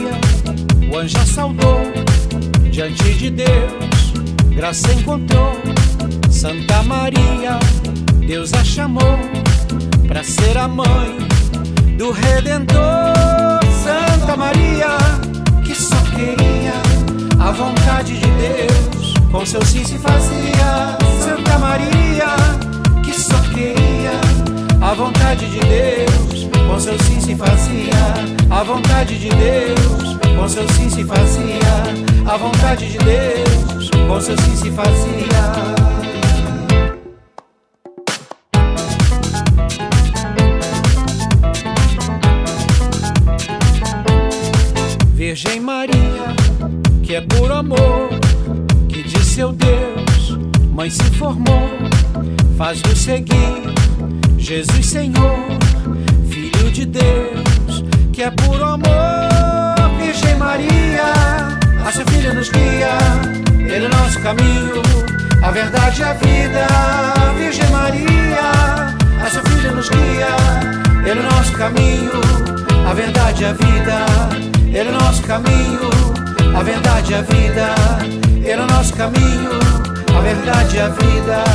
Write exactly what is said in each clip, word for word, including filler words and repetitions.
Maria, o anjo a saudou, diante de Deus, graça encontrou. Santa Maria, Deus a chamou pra ser a mãe do Redentor. Santa Maria, que só queria a vontade de Deus, com seu sim se fazia. Santa Maria, que só queria a vontade de Deus, com seu sim se fazia. A vontade de Deus, com seu sim se fazia. A vontade de Deus, com seu sim se fazia. Virgem Maria, que é puro amor, que de seu Deus mãe se formou, faz do seguir Jesus Senhor, Filho de Deus, que é puro amor. Virgem Maria, a seu Filho nos guia, Ele é nosso caminho, a verdade e a vida. Virgem Maria, a seu Filho nos guia, Ele é nosso caminho, a verdade e a vida. Ele é o nosso caminho, a verdade e a vida. Ele é o nosso caminho, a verdade e a vida.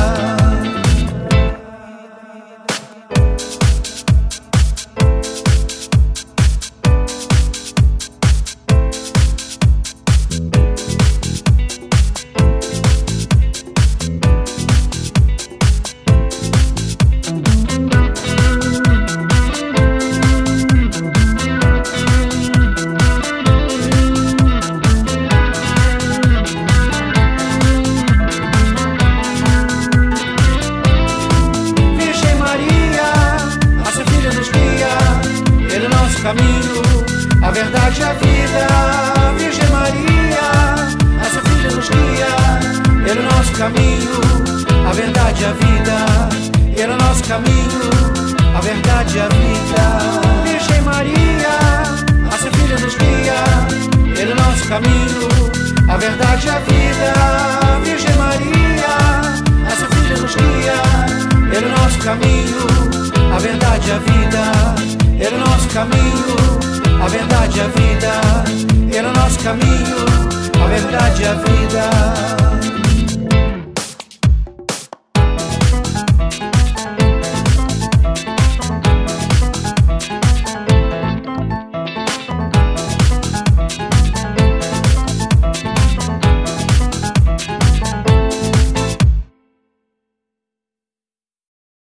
Caminho, a verdade e a vida. Virgem Maria, a seu Filho nos guia, Ele é o nosso caminho, a verdade e a vida. Ele é o nosso caminho, a verdade e a vida. Virgem Maria, a seu Filho nos guia, Ele é o nosso caminho, a verdade e a vida. Virgem Maria, a seu Filho nos guia, Ele é o nosso caminho, a verdade e a vida. Ele é o nosso caminho, a verdade e a vida. Ele é o nosso caminho, a verdade e a vida.